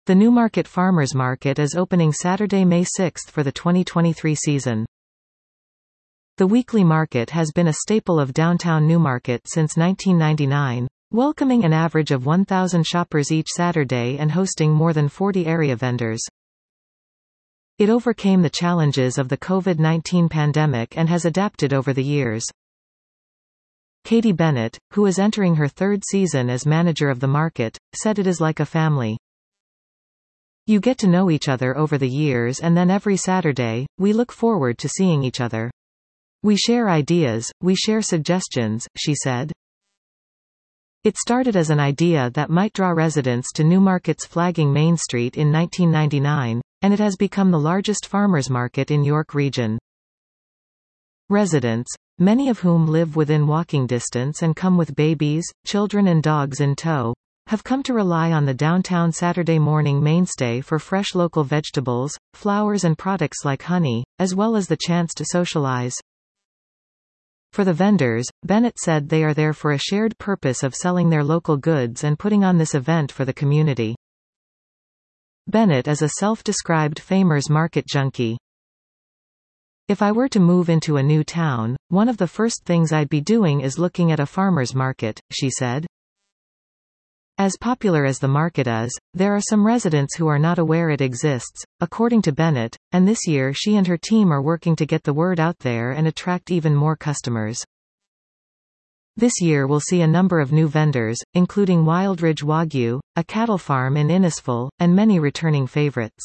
The Newmarket Farmers Market is opening Saturday, May 6 for the 2023 season. The weekly market has been a staple of downtown Newmarket since 1999, welcoming an average of 1,000 shoppers each Saturday and hosting more than 40 area vendors. It overcame the challenges of the COVID-19 pandemic and has adapted over the years. Katie Bennett, who is entering her third season as manager of the market, said it is like a family. You get to know each other over the years, and then every Saturday, we look forward to seeing each other. We share ideas, we share suggestions, she said. It started as an idea that might draw residents to Newmarket's flagging Main Street in 1999, and it has become the largest farmers market in York Region. Residents, many of whom live within walking distance and come with babies, children and dogs in tow, have come to rely on the downtown Saturday morning mainstay for fresh local vegetables, flowers and products like honey, as well as the chance to socialize. For the vendors, Bennett said they are there for a shared purpose of selling their local goods and putting on this event for the community. Bennett is a self-described farmers market junkie. If I were to move into a new town, one of the first things I'd be doing is looking at a farmers market, she said. As popular as the market is, there are some residents who are not aware it exists, according to Bennett, and this year she and her team are working to get the word out there and attract even more customers. This year we'll see a number of new vendors, including Wildridge Wagyu, a cattle farm in Innisfil, and many returning favorites.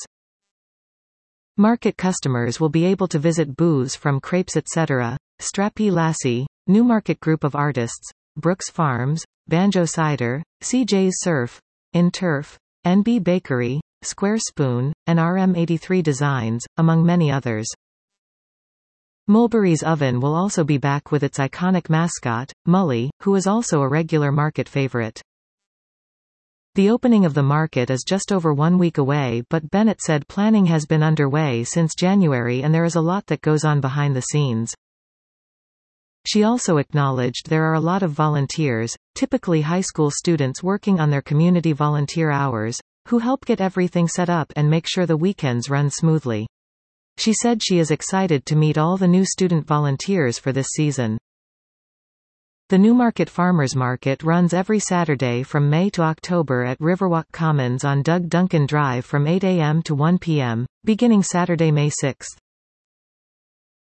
Market customers will be able to visit booths from Crepes Etc., Strappy Lassie, Newmarket Group of Artists, Brooks Farms, Banjo Cider, CJ's Surf, In Turf, NB Bakery, Square Spoon, and RM83 Designs, among many others. Mulberry's Oven will also be back with its iconic mascot, Mully, who is also a regular market favorite. The opening of the market is just over 1 week away, but Bennett said planning has been underway since January and there is a lot that goes on behind the scenes. She also acknowledged there are a lot of volunteers, typically high school students working on their community volunteer hours, who help get everything set up and make sure the weekends run smoothly. She said she is excited to meet all the new student volunteers for this season. The Newmarket Farmers Market runs every Saturday from May to October at Riverwalk Commons on Doug Duncan Drive from 8 a.m. to 1 p.m., beginning Saturday, May 6.